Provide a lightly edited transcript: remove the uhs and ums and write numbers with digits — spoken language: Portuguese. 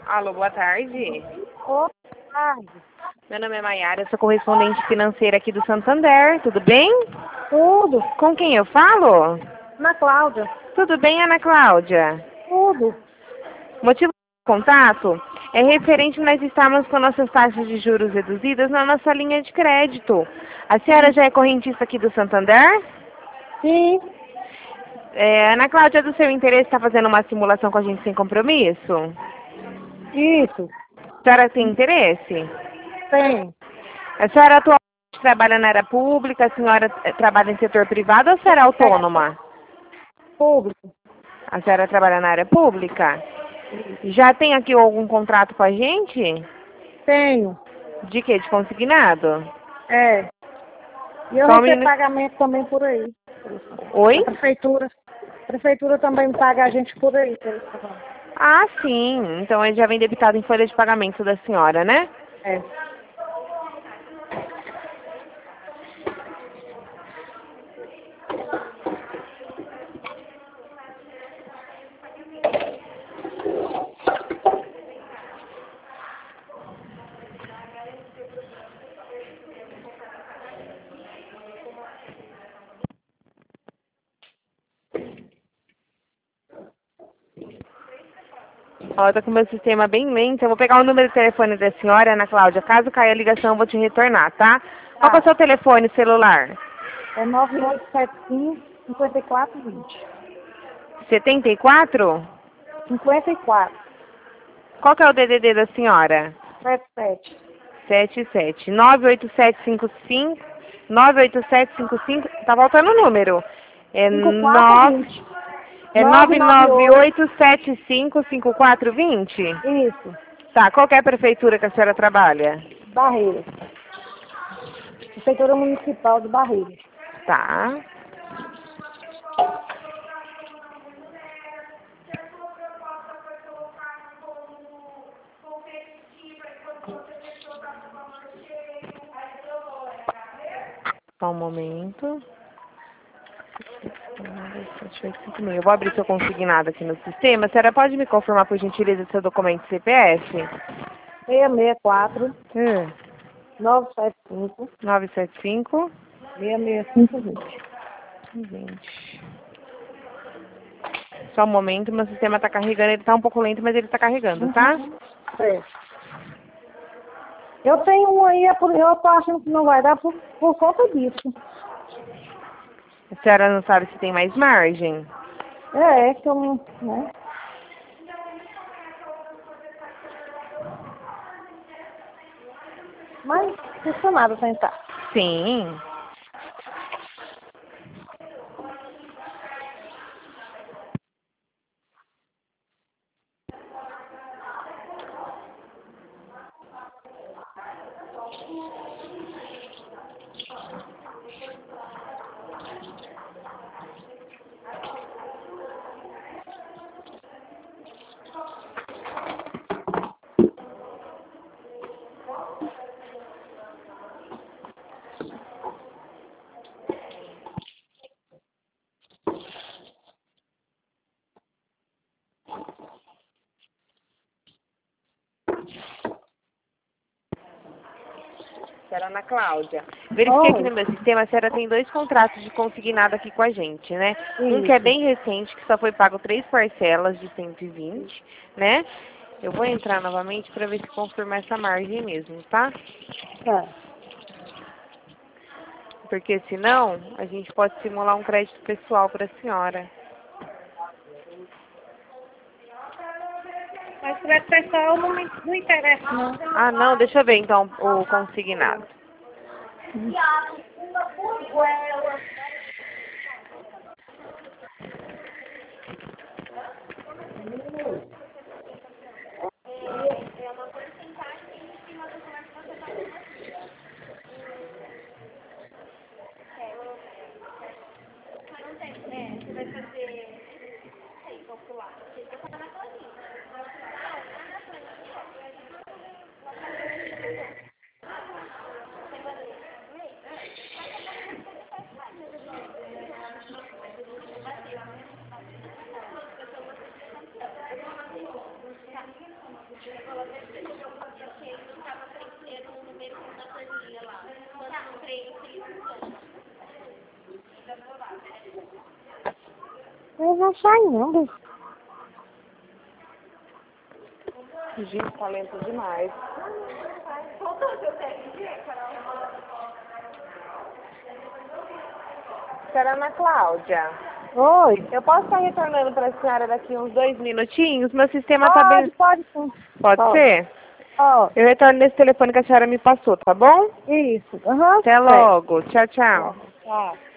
Alô, boa tarde. Boa tarde. Meu nome é Maiara, sou correspondente financeira aqui do Santander. Tudo bem? Tudo. Com quem eu falo? Ana Cláudia. Tudo bem, Ana Cláudia? Tudo. Motivo do contato é referente nós estarmos com nossas taxas de juros reduzidas na nossa linha de crédito. A senhora já é correntista aqui do Santander? Sim. Ana Cláudia, é do seu interesse estar fazendo uma simulação com a gente sem compromisso? Isso. A senhora tem interesse? Tem. A senhora atualmente trabalha na área pública, a senhora trabalha em setor privado ou a senhora é autônoma? Público. A senhora trabalha na área pública? Já tem aqui algum contrato com a gente? Tenho. De quê? De consignado? É. E eu Só um recebo minuto. pagamento também por aí. Oi? A prefeitura. A prefeitura também paga a gente por aí. Ah, sim. Então ele já vem debitado em folha de pagamento da senhora, né? É. Ó, tá com o meu sistema bem lento. Eu vou pegar o número de telefone da senhora, Ana Cláudia. Caso caia a ligação, eu vou te retornar, tá? Qual que é o seu telefone celular? É 9875-5420. 74? 54. Qual que é o DDD da senhora? 77. 77. 98755. 98755. Tá faltando o número. É 5420. 998. 998755420? Isso. Tá, qual que é a prefeitura que a senhora trabalha? Barreiras. Prefeitura Municipal de Barreiras. Tá. Só um momento. Eu vou abrir seu consignado aqui no sistema. A senhora pode me confirmar, por gentileza, seu documento CPF? 664 Hum. 975 975 66520. 20. Só um momento, meu sistema está carregando. Ele está um pouco lento, mas ele está carregando, tá? É. Eu tenho um aí, eu tô achando que não vai dar por conta disso. A senhora não sabe se tem mais margem? É que eu não, né? Mas custa nada tentar. Sim. Senhora Ana Cláudia, verifiquei aqui Oi. no meu sistema, a senhora tem 2 contratos de consignado aqui com a gente, né? Um que é Isso. bem recente, que só foi pago 3 parcelas de 120, né? Eu vou entrar novamente para ver se confirma essa margem mesmo, tá? Tá. Porque senão, a gente pode simular um crédito pessoal para a senhora. Mas crédito pessoal não interessa, não. Ah, não, deixa eu ver então o consignado. Eu não sai não, bicho. Gente, tá lento demais. Senhora Ana Cláudia, Oi. eu posso estar retornando para a senhora daqui uns 2 minutinhos? Meu sistema tá bem... Pode sim. Pode ser? Ó, Eu retorno nesse telefone que a senhora me passou, tá bom? isso. Aham. Até logo. Tchau, tchau. Tá.